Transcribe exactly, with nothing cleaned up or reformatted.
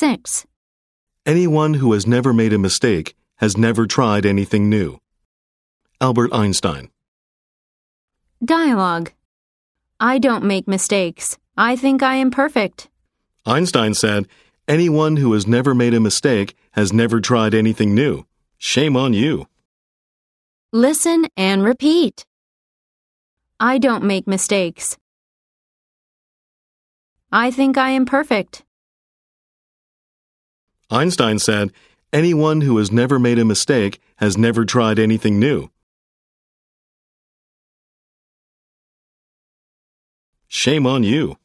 six. Anyone who has never made a mistake has never tried anything new. Albert Einstein. Dialogue. I don't make mistakes. I think I am perfect. Einstein said, anyone who has never made a mistake has never tried anything new. Shame on you. Listen and repeat. I don't make mistakes. I think I am perfect. Einstein said, anyone who has never made a mistake has never tried anything new. Shame on you.